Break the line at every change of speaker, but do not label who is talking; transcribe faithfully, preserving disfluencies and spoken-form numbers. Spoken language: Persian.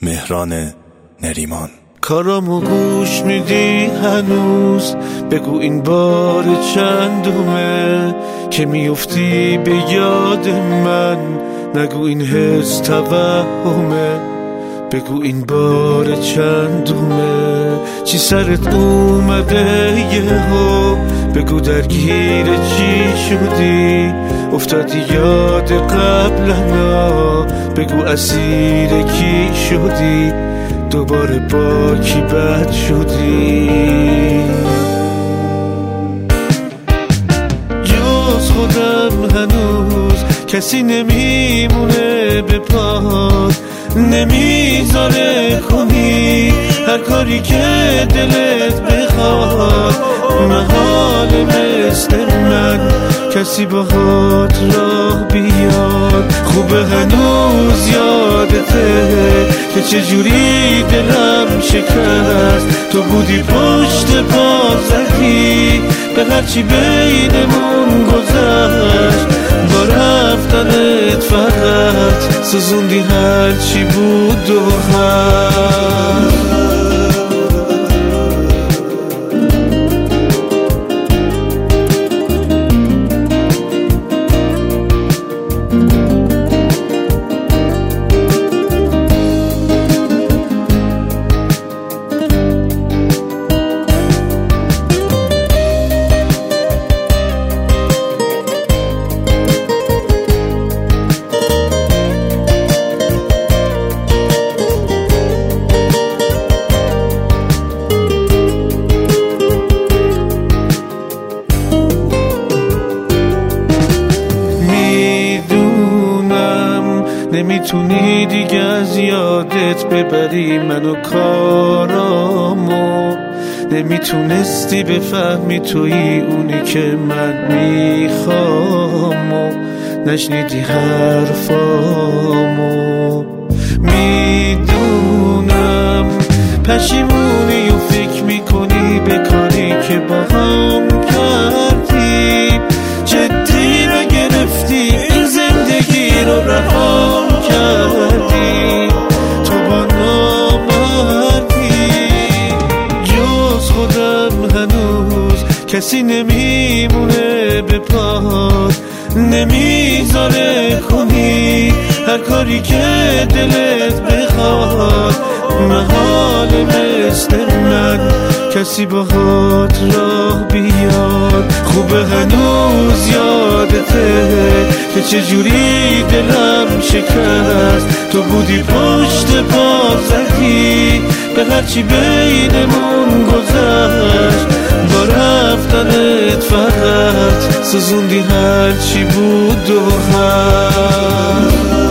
مهران نریمان.
کارامو گوش میدی هنوز؟ بگو این بار چندمه که میفتی به یاد من؟ نگو این حس توهمه، بگو این بار چندمه؟ چی سرت اومده یهو؟ بگو درگیر چی شدی؟ افتادی یاد قبلنا؟ بگو اسیر کی شدی؟ دوباره با کی بد شدی؟ جز خودم هنوز کسی نمیمونه به پات، نمیذاره کنی هر کاری که دلت بخواد. محال مثل من کسی باهات راه بیاد. خوبه هنوز یادته که چجوری دلم شکست. تو بودی پشت پا زدی به هرچی بینمون گذشت. با رفتنت فقط سوزوندی هرچی بود و هست. نمیتونی دیگه از یادت ببری منو کارامو. نمیتونستی بفهمی تویی اونی که من میخوام و نشنیدی حرفامو. میدونم پشیمونی و فکر میکنی به کاری که با هم کردی. جدی نگرفتی این زندگی رو رها کردی. تو با نامردی. جز خودم هنوز کسی نمیمونه به پات، نمیذاره کنی هر کاری که دلت بخواد. محال مثل من کسی باهات راه بیاد. خوبه هنوز یادته که چجوری دلم شکست. تو بودی پشت پا زدی به هرچی بینمون گذشت. با رفتنت فقط سوزوندی هرچی بود و هست.